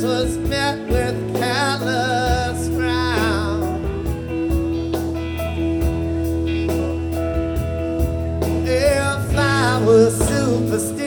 was met with callous frown. If I was superstitious,